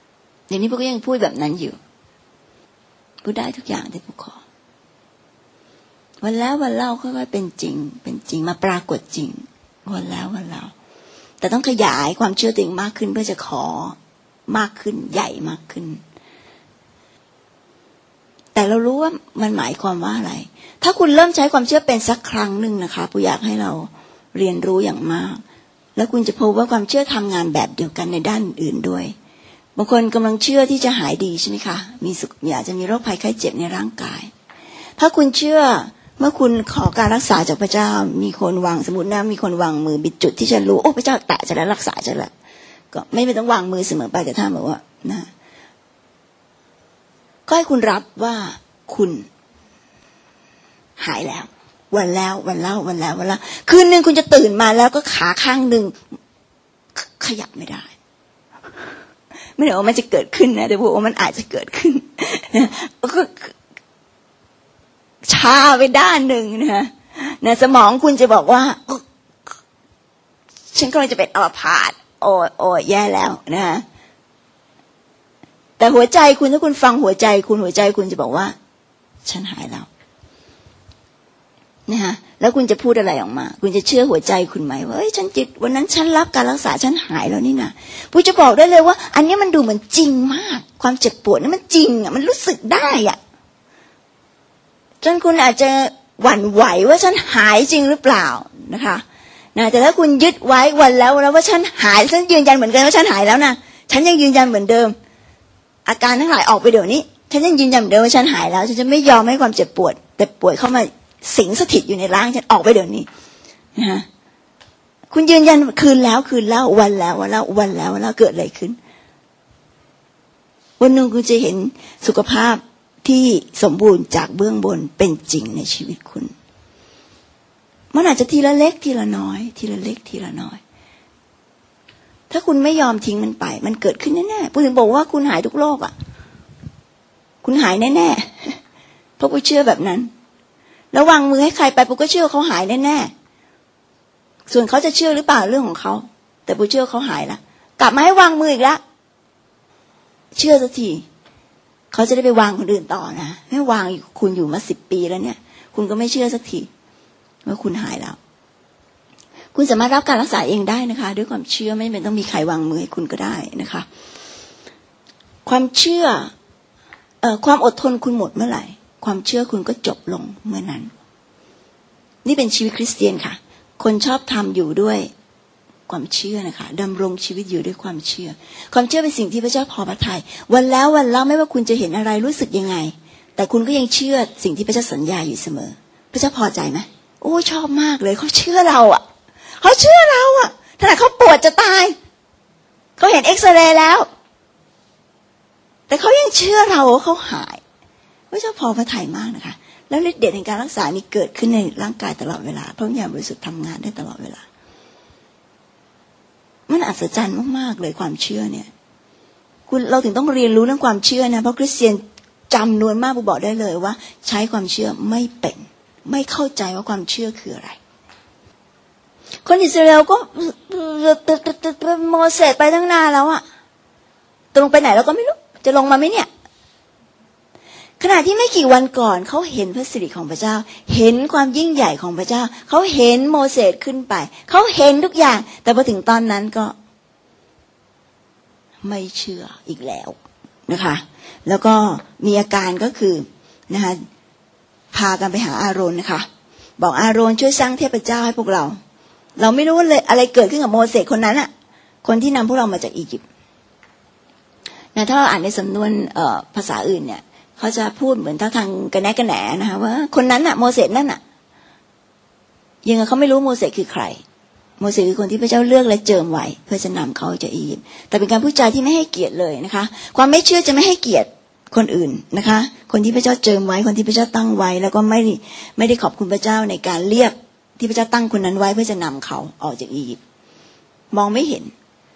เดี๋ยวนี้พวกก็ยังพูดแบบนั้นอยู่พูดได้ทุกอย่างที่พวกขอวันแล้ววันเล่าค่อยๆเป็นจริงเป็นจริงมาปรากฏจริงวันแล้ววันเล่าแต่ต้องขยายความเชื่อตัวเองมากขึ้นเพื่อจะขอมากขึ้นใหญ่มากขึ้นแต่เรารู้ว่ามันหมายความว่าอะไรถ้าคุณเริ่มใช้ความเชื่อเป็นสักครั้งหนึ่งนะคะผมอยากให้เราเรียนรู้อย่างมากแล้วคุณจะพบว่าความเชื่อทำงานแบบเดียวกันในด้านอื่นด้วยบางคนกำลังเชื่อที่จะหายดีใช่ไหมคะมีสุขอยากจะมีโรคภัยไข้เจ็บในร่างกายถ้าคุณเชื่อเมื่อคุณขอการรักษาจากพระเจ้ามีคนวางสมมตินะมีคนวางมือบิดจุดที่จะรู้โอ้พระเจ้าแตะจะแล้วรักษาจะแล้วก็ไม่ไม่ต้องวางมือเสมอไปแต่ถ้าบอกว่านะก็ให้คุณรับว่าคุณหายแล้ววันแล้ววันแล้ววันแล้ววันแล้วคืนนึงคุณจะตื่นมาแล้วก็ขาข้างนึงขยับไม่ได้ไม่ได้ว่ามันจะเกิดขึ้นนะแต่บอกว่ามันอาจจะเกิดขึ้นก็ชาไปด้านหนึ่งนะนะสมองคุณจะบอกว่าฉันกำลังจะเป็นอัมพาตโอ้โอ้แย่แล้วนะแต่หัวใจคุณถ้าคุณฟังหัวใจคุณหัวใจคุณจะบอกว่าฉันหายแล้วนะฮะแล้วคุณจะพูดอะไรออกมาคุณจะเชื่อหัวใจคุณไหมว่าเอ้ยฉันจิตวันนั้นฉันรับการรักษาฉันหายแล้วนี่นะผู้จะบอกได้เลยว่าอันนี้มันดูเหมือนจริงมากความเจ็บปวดนี่มันจริงอ่ะมันรู้สึกได้อ่ะจนคุณอาจจะหวั่นไหวว่าฉันหายจริงหรือเปล่านะคะนะแต่ถ้าคุณยึดไว้วันแล้วแล้วว่าฉันหายฉันยืนยันเหมือนกันว่าฉันหายแล้วนะฉันยังยืนยันเหมือนเดิมอาการทั้งหลายออกไปเดี๋ยวนี้ฉันยังยืนยันเหมือนเดิมว่าฉันหายแล้วฉันจะไม่ยอมให้ความเจ็บปวดแต่ป่วยเข้ามาสิงสถิตอยู่ในร่างฉันออกไปเดี๋ยวนี้นะฮะคุณยืนยันคืนแล้วคืนแล้ววันแล้ววันแล้ววันแล้ววันแล้วเกิดอะไรขึ้นวันหนึ่งคุณจะเห็นสุขภาพที่สมบูรณ์จากเบื้องบนเป็นจริงในชีวิตคุณมันอาจจะทีละเล็กทีละน้อยทีละเล็กทีละน้อยถ้าคุณไม่ยอมทิ้งมันไปมันเกิดขึ้นแน่ๆผู้ถึงบอกว่าคุณหายทุกโรคอ่ะคุณหายแน่ๆเพราะผู้เชื่อแบบนั้นแล้ววางมือให้ใครไปปุ๊กก็เชื่อเขาหายแน่ๆส่วนเขาจะเชื่อหรือเปล่าเรื่องของเขาแต่ปุ๊กเชื่อเขาหายละกลับมาให้วางมืออีกละเชื่อสักทีเขาจะได้ไปวางคนอื่นต่อนะไม่วางคุณอยู่มาสิบปีแล้วเนี่ยคุณก็ไม่เชื่อสักทีว่าคุณหายแล้วคุณสามารถรับการรักษาเองได้นะคะด้วยความเชื่อไม่จำเป็นต้องมีใครวางมือให้คุณก็ได้นะคะความเชื่อเอ่อความอดทนคุณหมดเมื่อไหร่ความเชื่อคุณก็จบลงเมื่อนั้นนี่เป็นชีวิตคริสเตียนค่ะคนชอบทำอยู่ด้วยความเชื่อนะคะดำรงชีวิตอยู่ด้วยความเชื่อความเชื่อเป็นสิ่งที่พระเจ้าพอพระทัยวันแล้ววันเล่าไม่ว่าคุณจะเห็นอะไรรู้สึกยังไงแต่คุณก็ยังเชื่อสิ่งที่พระเจ้าสัญญาอยู่เสมอพระเจ้าพอใจไหมโอ้ชอบมากเลยเขาเชื่อเราอ่ะเขาเชื่อเราอ่ะขณะเขาปวดจะตายเขาเห็นเอ็กซเรย์แล้วแต่เขายังเชื่อเราว่าเขาหายพระเจ้าพอพระทัยมากนะคะแล้วฤทธิ์เดชแห่งการรักษานี้เกิดขึ้นในร่างกายตลอดเวลาเพราะวิญญาณบริสุทธิ์ทำงานได้ตลอดเวลามันอัศจรรย์มากๆเลยความเชื่อเนี่ยคุณเราถึงต้องเรียนรู้เรื่องความเชื่อนะเพราะคริสเตียนจำนวนมากบอกได้เลยว่าใช้ความเชื่อไม่เป็นไม่เข้าใจว่าความเชื่อคืออะไรคนอิสราเอลก็โมเสสไปตั้งนานแล้วอะตรงไปไหนเราก็ไม่รู้จะลงมาไหมเนี่ยขณะที่ไม่กี่วันก่อนเขาเห็นพระสิริของพระเจ้าเห็นความยิ่งใหญ่ของพระเจ้าเขาเห็นโมเสสขึ้นไปเขาเห็นทุกอย่างแต่พอถึงตอนนั้นก็ไม่เชื่ออีกแล้วนะคะแล้วก็มีอาการก็คือนะคะพากันไปหาอาโรนนะคะบอกอาโรนช่วยสร้างเทพเจ้าให้พวกเราเราไม่รู้เลยอะไรเกิดขึ้นกับโมเสสคนนั้นอะคนที่นำพวกเรามาจากอียิปต์นะถ้าเราอ่านในสำนวนเอ่อภาษาอื่นเนี่ยเขาจะพูดเหมือนท่าทางกระแนะกระแหนนะคะว่าคนนั้นอะโมเสสนั่นอะยังไงเขาไม่รู้โมเสสคือใครโมเสสคือคนที่พระเจ้าเลือกและเจิมไว้เพื่อจะนำเขาจากอียิปต์แต่เป็นการพูดจาที่ไม่ให้เกียรติเลยนะคะความไม่เชื่อจะไม่ให้เกียรติคนอื่นนะคะคนที่พระเจ้าเจิมไว้คนที่พระเจ้าตั้งไว้แล้วก็ไม่ไม่ได้ขอบคุณพระเจ้าในการเรียกที่พระเจ้าตั้งคนนั้นไว้เพื่อจะนำเขาออกจากอียิปต์มองไม่เห็น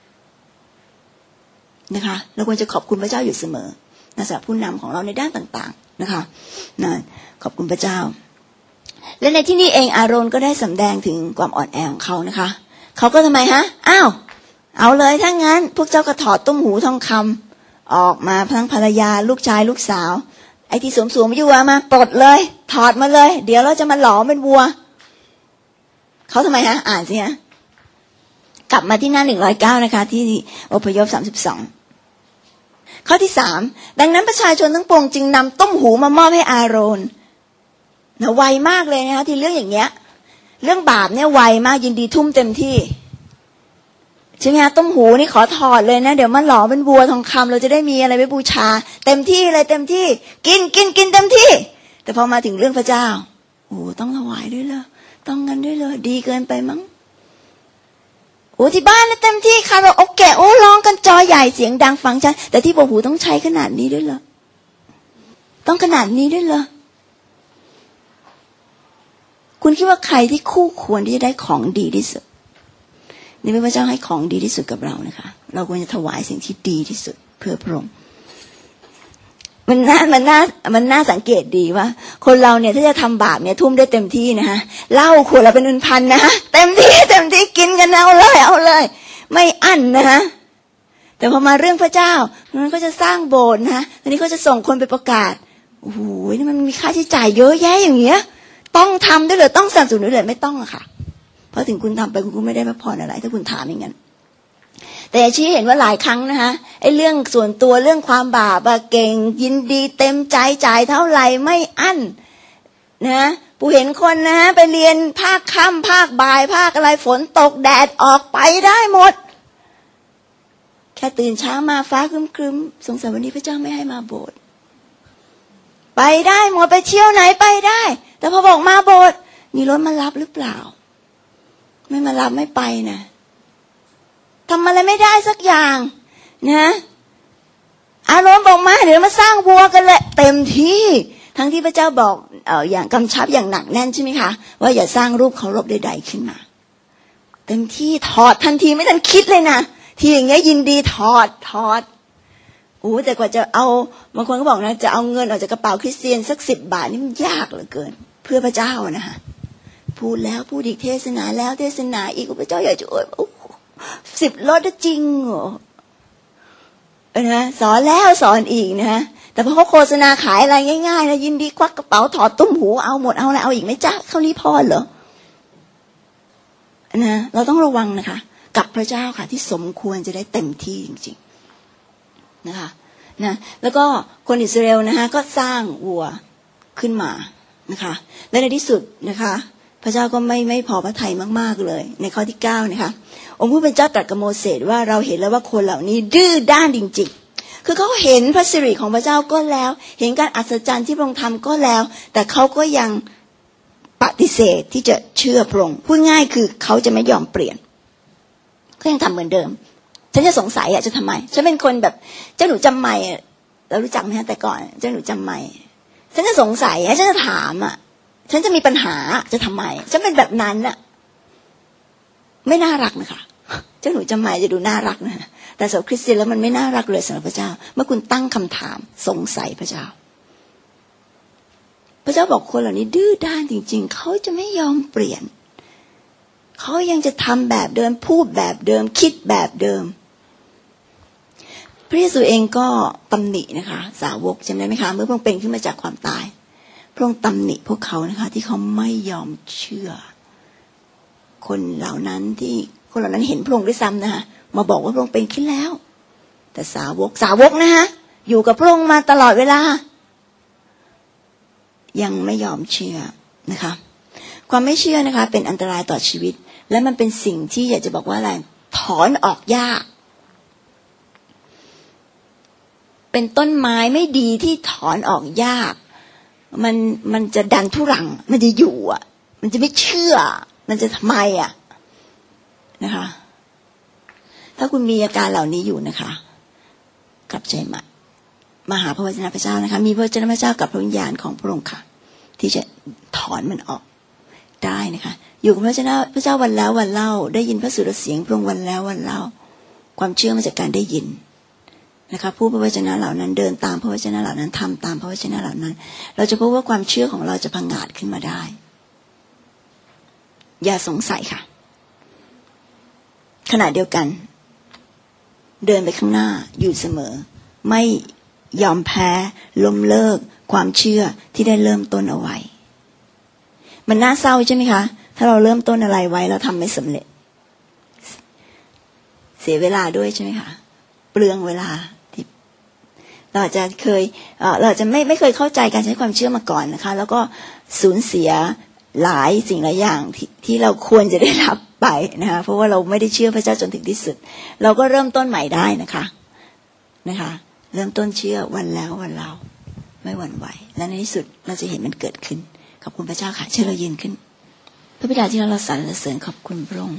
นะคะเราควรจะขอบคุณพระเจ้าอยู่เสมอนะสำหรับผู้นำของเราในด้านต่างๆนะคะนะขอบคุณพระเจ้าและในที่นี้เองอาโรนก็ได้สำแดงถึงความอ่อนแอของเขานะคะเขาก็ทำไมฮะอ้าวเอาเลยถ้างั้นพวกเจ้าก็ถอดต้มหูทองคำออกมาทั้งภรรยาลูกชายลูกสาวไอ้ที่สวมสวมอยู่มาปลดเลยถอดมาเลยเดี๋ยวเราจะมาหลอมเป็นวัวเขาทำไมฮะอ่านสิฮะกลับมาที่หน้าหนึ่งร้อยเก้านะคะที่อพยพสามสิบสองข้อที่สามดังนั้นประชาชนทั้งปวงจึงนำต้มหูมามอบให้อาโรนนะไวมากเลยนะคะที่เรื่องอย่างเงี้ยเรื่องบาปเนี่ยไวมากยินดีทุ่มเต็มที่ใช่ไหมฮะต้มหูนี่ขอถอดเลยนะเดี๋ยวมันหล่อเป็นวัวทองคำเราจะได้มีอะไรไปบูชาเต็มที่เลยเต็มที่กินกินกินเต็มที่แต่พอมาถึงเรื่องพระเจ้าโอ้ต้องถวายด้วยเหรอต้องเงินด้วยเหรอดีเกินไปมั้งโอ้ที่บ้านนะเต็มที่คาราโอเกะโอ้ร้องกันจอใหญ่เสียงดังฟังชัดแต่ที่บอกหูต้องใช้ขนาดนี้ด้วยเหรอต้องขนาดนี้ด้วยเหรอคุณคิดว่าใครที่คู่ควรที่จะได้ของดีที่สุดนี่พระเจ้าให้ของดีที่สุดกับเรานะคะเราควรจะถวายสิ่งที่ดีที่สุดเพื่อพระองค์มันน่ามันน่ามันน่าสังเกตดีว่าคนเราเนี่ยถ้าจะทำบาปเนี่ยทุ่มได้เต็มที่นะฮะเหล้าขวดละเป็นพันๆนะฮะเต็มที่เต็มที่กินกันเอาเลยเอาเลยไม่อั้นนะฮะแต่พอมาเรื่องพระเจ้ามันก็จะสร้างโบสถ์นะทีนี้ก็จะส่งคนไปประกาศโอ้โหนี่มันมีค่าใช้จ่ายเยอะแยะอย่างเงี้ยต้องทำด้วยเหรอต้องสนับสนุนด้วยเหรอไม่ต้องอะค่ะเพราะถึงคุณทำไปคุณก็ไม่ได้พระพรอะไรถ้าคุณถามอย่างนั้นแต่ชี้เห็นว่าหลายครั้งนะคะไอ้เรื่องส่วนตัวเรื่องความบาปเก่งยินดีเต็มใจจ่ายเท่าไหร่ไม่อั้นนะปู่เห็นคนนะไปเรียนภาคค่ำภาคบ่ายภาคอะไรฝนตกแดดออกไปได้หมดแค่ตื่นเช้ามาฟ้าครึ้มๆสงสัยวันนี้พระเจ้าไม่ให้มาโบสถ์ไปได้หมดไปเที่ยวไหนไปได้แต่พอบอกมาโบสถ์มีรถมารับหรือเปล่าไม่มารับไม่ไปนะทำอะไรไม่ได้สักอย่างนะอารมณ์บอกมาเดี๋ยวมาสร้างวัวกันเลยเต็มที่ทั้งที่พระเจ้าบอกเอ่ออย่างกำชับอย่างหนักแน่นใช่ไหมคะว่าอย่าสร้างรูปเคารพใดๆขึ้นมาเต็มที่ถอดทันทีไม่ทันคิดเลยนะทีอย่างเงี้ยยินดีถอดถอดโอ้แต่กว่าจะเอาบางคนก็บอกนะจะเอาเงินออกจากกระเป๋าคริสเตียนสักสิบบาทนี่มันยากเหลือเกินเพื่อพระเจ้านะคะพูดแล้วพูดอีกเทศนาแล้วเทศนาอีกพระเจ้าอยากจะโอ้ยสิบรถจริงเหรอนะสอนแล้วสอนอีกนะแต่พอเขาโฆษณาขายอะไรง่ายๆนะยินดีควักกระเป๋าถอดตุ้มหูเอาหมดเอาอะไรเอาอีกไหมจ๊ะเขานี้พอเหรอนะเราต้องระวังนะคะกับพระเจ้าค่ะที่สมควรจะได้เต็มที่จริงๆนะคะนะแล้วก็คนอิสราเอลนะคะก็สร้างวัวขึ้นมานะคะและในที่สุดนะคะพระเจ้าก็ไม่ไม่พอพระทัยมากๆเลยในข้อที่เก้านะคะองค์ผู้เป็นเจ้าตรัสกับโมเสสว่าเราเห็นแล้วว่าคนเหล่านี้ดื้อด้านจริงๆคือเขาเห็นพระสิริของพระเจ้าก็แล้วเห็นการอัศจรรย์ที่พระองค์ทำก็แล้วแต่เขาก็ยังปฏิเสธที่จะเชื่อพระองค์พูดง่ายคือเขาจะไม่ยอมเปลี่ยนก็ยังทำเหมือนเดิมฉันจะสงสัยอ่ะจะทำไมฉันเป็นคนแบบเจ้าหนูจำไม่เรารู้จักไหมฮะแต่ก่อนเจ้าหนูจำไม่ฉันจะสงสัยฉันจะถามอ่ะฉันจะมีปัญหาจะทำไมฉันเป็นแบบนั้นน่ะไม่น่ารักนะคะเจ้าหนูจำไม่จะดูน่ารักนะแต่สำหรับคริสเตียนแล้วมันไม่น่ารักเลยสำหรับพระเจ้าเมื่อคุณตั้งคำถามสงสัยพระเจ้าพระเจ้าบอกคนเหล่านี้ดื้อด้านจริงๆเขาจะไม่ยอมเปลี่ยนเขายังจะทำแบบเดิมพูดแบบเดิมคิดแบบเดิมพระเยซูเองก็ตำหนินะคะสาวกจำได้ไหมคะเมื่อพระองค์เป็นขึ้นมาจากความตายพระองค์ตำหนิพวกเขานะคะที่เขาไม่ยอมเชื่อคนเหล่านั้นที่คนเหล่านั้นเห็นพระองค์ด้วยซ้ำนะคะมาบอกว่าพระองค์เป็นขึ้นแล้วแต่สาวกสาวกนะคะอยู่กับพระองค์มาตลอดเวลายังไม่ยอมเชื่อนะคะความไม่เชื่อนะคะเป็นอันตรายต่อชีวิตและมันเป็นสิ่งที่อยากจะบอกว่าอะไรถอนออกยากเป็นต้นไม้ไม่ดีที่ถอนออกยากมันมันจะดันทุรังมันจะอยู่อ่ะมันจะไม่เชื่อมันจะทำไมอ่ะนะคะถ้าคุณมีอาการเหล่านี้อยู่นะคะกลับใจใหม่มาหาพระวจนะพระเจ้านะคะมีพระวจนะพระเจ้ากับพระวิญญาณของพระองค์ค่ะที่จะถอนมันออกได้นะคะอยู่กับพระวจนะพระเจ้าวันแล้ววันเล่าได้ยินพระสุรเสียงพระองค์วันแล้ววันเล่าความเชื่อมาจากการได้ยินนะคะผู้พระวจนะเหล่านั้นเดินตามพระวจนะเหล่านั้นทำตามพระวจนะเหล่านั้นเราจะพบว่าความเชื่อของเราจะพังงาดขึ้นมาได้อย่าสงสัยค่ะขณะเดียวกันเดินไปข้างหน้าอยู่เสมอไม่ยอมแพ้ล้มเลิกความเชื่อที่ได้เริ่มต้นเอาไว้มันน่าเศร้าใช่ไหมคะถ้าเราเริ่มต้นอะไรไว้แล้วทำไม่สำเร็จเสียเวลาด้วยใช่ไหมคะเปลืองเวลาที่เราอาจจะเคยเอ่อเราจะไม่ไม่เคยเข้าใจการใช้ความเชื่อมาก่อนนะคะแล้วก็สูญเสียหลายสิ่งหลายอย่างที่ที่เราควรจะได้รับไปนะคะเพราะว่าเราไม่ได้เชื่อพระเจ้าจนถึงที่สุดเราก็เริ่มต้นใหม่ได้นะคะนะคะเริ่มต้นเชื่อวันแล้ววันเล่าไม่หวั่นไหวและในที่สุดเราจะเห็นมันเกิดขึ้นขอบคุณพระเจ้าค่ะเชิญเรายืนขึ้นพระบิดาที่เราสรรเสริญขอบคุณพระองค์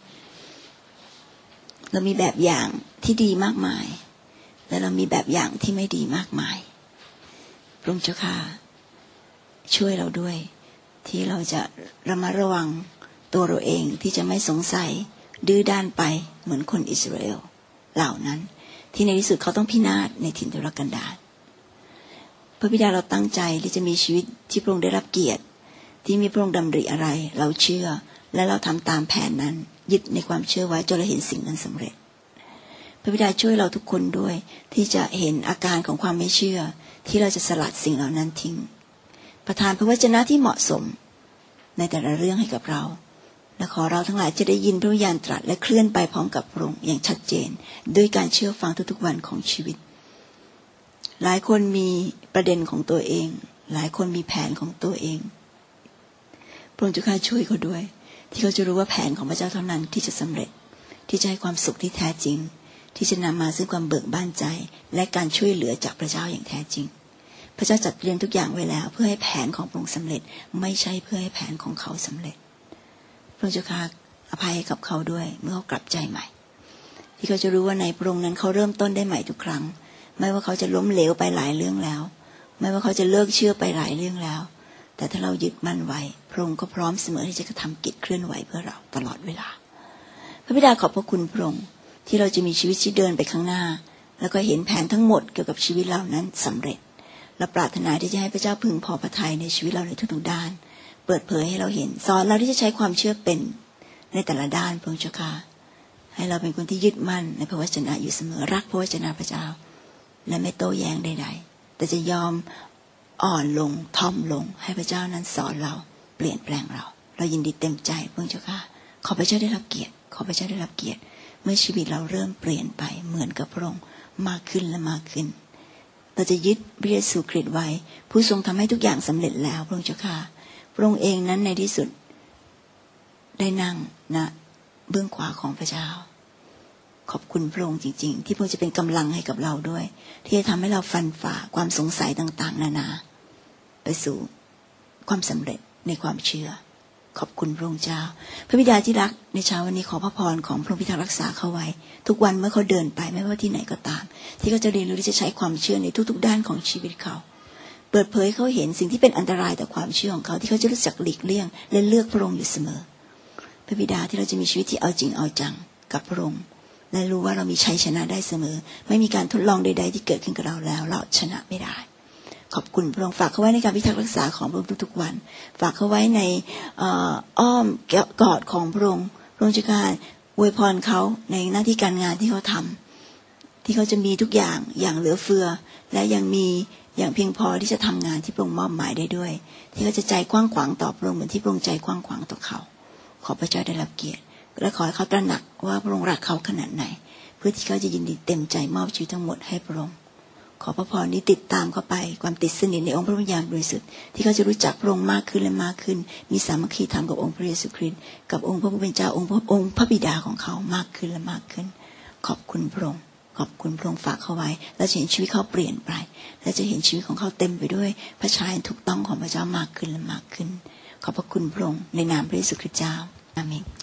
เรามีแบบอย่างที่ดีมากมายและเรามีแบบอย่างที่ไม่ดีมากมายพระองค์เจ้าค่ะช่วยเราด้วยที่เราจะระมัดระวังตัวเราเองที่จะไม่สงสัยดื้อด้านไปเหมือนคนอิสราเอลเหล่านั้นที่ในที่สุดเขาต้องพินาศในถิ่นทุรกันดารพระบิดาเราตั้งใจที่จะมีชีวิตที่พระองค์ได้รับเกียรติที่มีพระองค์ดำริอะไรเราเชื่อและเราทำตามแผนนั้นยึดในความเชื่อไว้จนเราเห็นสิ่งนั้นสำเร็จพระบิดาช่วยเราทุกคนด้วยที่จะเห็นอาการของความไม่เชื่อที่เราจะสลัดสิ่งเหล่านั้นทิ้งประทานพระวจนะที่เหมาะสมในแต่ละเรื่องให้กับเราและขอเราทั้งหลายจะได้ยินพระวิญญาณตรัสและเคลื่อนไปพร้อมกับพระองค์อย่างชัดเจนด้วยการเชื่อฟังทุกๆวันของชีวิตหลายคนมีประเด็นของตัวเองหลายคนมีแผนของตัวเองพระองค์เจ้าข้าช่วยเขาด้วยที่เขาจะรู้ว่าแผนของพระเจ้าเท่านั้นที่จะสำเร็จที่จะให้ความสุขที่แท้จริงที่จะนำมาซึ่งความเบิกบานใจและการช่วยเหลือจากพระเจ้าอย่างแท้จริงพระเจ้าจัดเตรียมทุกอย่างไว้แล้วเพื่อให้แผนของพระองค์สำเร็จไม่ใช่เพื่อให้แผนของเขาสำเร็จพระเจ้าข้าอภัยกับเขาด้วยเมื่อเขากลับใจใหม่ที่เขาจะรู้ว่าในพระองค์นั้นเขาเริ่มต้นได้ใหม่ทุกครั้งไม่ว่าเขาจะล้มเหลวไปหลายเรื่องแล้วไม่ว่าเขาจะเลิกเชื่อไปหลายเรื่องแล้วแต่ถ้าเรายึดมั่นไว้พระองค์ก็พร้อมเสมอที่จะกระทำกิจเคลื่อนไหวเพื่อเราตลอดเวลาพระบิดาขอบพระคุณพระองค์ที่เราจะมีชีวิตที่เดินไปข้างหน้าแล้วก็เห็นแผนทั้งหมดเกี่ยวกับชีวิตเรานั้นสำเร็จเราปรารถนาที่จะให้พระเจ้าพึงพอพระทัยในชีวิตเราในทุกๆด้านเปิดเผยให้เราเห็นสอนเราที่จะใช้ความเชื่อเป็นในแต่ละด้านพระองค์เจ้าค่ะให้เราเป็นคนที่ยึดมั่นในพระวจนะอยู่เสมอรักพระวจนะพระเจ้าและไม่โต้แย้งใดๆแต่จะยอมอ่อนลงถ่อมลงให้พระเจ้านั้นสอนเราเปลี่ยนแปลงเราเรายินดีเต็มใจพระองค์เจ้าค่ะขอพระเจ้าได้รับเกียรติขอพระเจ้าได้รับเกียรติเมื่อชีวิตเราเริ่มเปลี่ยนไปเหมือนกับพระองค์มากขึ้นและมากขึ้นเราจะยึดพระเยซูคริสต์ไว้ผู้ทรงทำให้ทุกอย่างสำเร็จแล้วพระองค์เจ้าค่ะพระองค์เองนั้นในที่สุดได้นั่งณเบื้องขวาของพระเจ้าขอบคุณพระองค์จริงๆที่พระองค์จะเป็นกำลังให้กับเราด้วยที่จะทำให้เราฟันฝ่าความสงสัยต่างๆนานาไปสู่ความสำเร็จในความเชื่อขอบคุณพระองค์เจ้าพระบิดาที่รักในเช้าวันนี้ขอพระพรของพระองค์พิทักษ์รักษาเขาไว้ทุกวันเมื่อเขาเดินไปไม่ว่าที่ไหนก็ตามที่เขาจะเรียนรู้ที่จะใช้ความเชื่อในทุกๆด้านของชีวิตเขาเปิดเผยเขาเห็นสิ่งที่เป็นอันตรายต่อความเชื่อของเขาที่เขาจะรู้จักหลีกเลี่ยงและเลือกพระองค์อยู่เสมอพระบิดาที่เราจะมีชีวิตที่เอาจริงเอาจังกับพระองค์และรู้ว่าเรามีชัยชนะได้เสมอไม่มีการทดลองใดๆที่เกิดขึ้นกับเราแล้วเราชนะไม่ได้ขอบคุณพระองค์ฝากเขาไว้ในการพิทักษ์รักษาของพระองค์ทุกๆวันฝากเขาไว้ในอ้อมกอดของพระองค์พระองค์จะการอวยพรเขาในหน้าที่การงานที่เขาทำที่เขาจะมีทุกอย่างอย่างเหลือเฟือและยังมีอย่างเพียงพอที่จะทำงานที่พระองค์มอบหมายได้ด้วยที่เขาจะใจกว้างขวางต่อพระองค์เหมือนที่พระองค์ใจกว้างขวางต่อเขาขอพระเจ้าได้รับเกียรติและขอให้เขาตระหนักว่าพระองค์รักเขาขนาดไหนเพื่อที่เขาจะยินดีเต็มใจมอบชีวิตทั้งหมดให้พระองค์ขอพระพรนี้ติดตามเข้าไปความติดสนิทในองค์พระวิญญาณบริสุทธิ์ที่เขาจะรู้จักพระองค์มากขึ้นและมากขึ้นมีสามัคคีธรรมกับองค์พระเยซูคริสต์กับองค์พระผู้เป็นเจ้าองค์พระองค์พระบิดาของเขามากขึ้นและมากขึ้นขอบคุณพระองค์ขอบคุณพระองค์ฝากเขาไว้และจะเห็นชีวิตเขาเปลี่ยนไปและจะเห็นชีวิตของเขาเต็มไปด้วยพระชัยถูกต้องของพระเจ้ามากขึ้นและมากขึ้นขอบพระคุณพระองค์ในนามพระเยซูคริสต์เจ้าอาเมน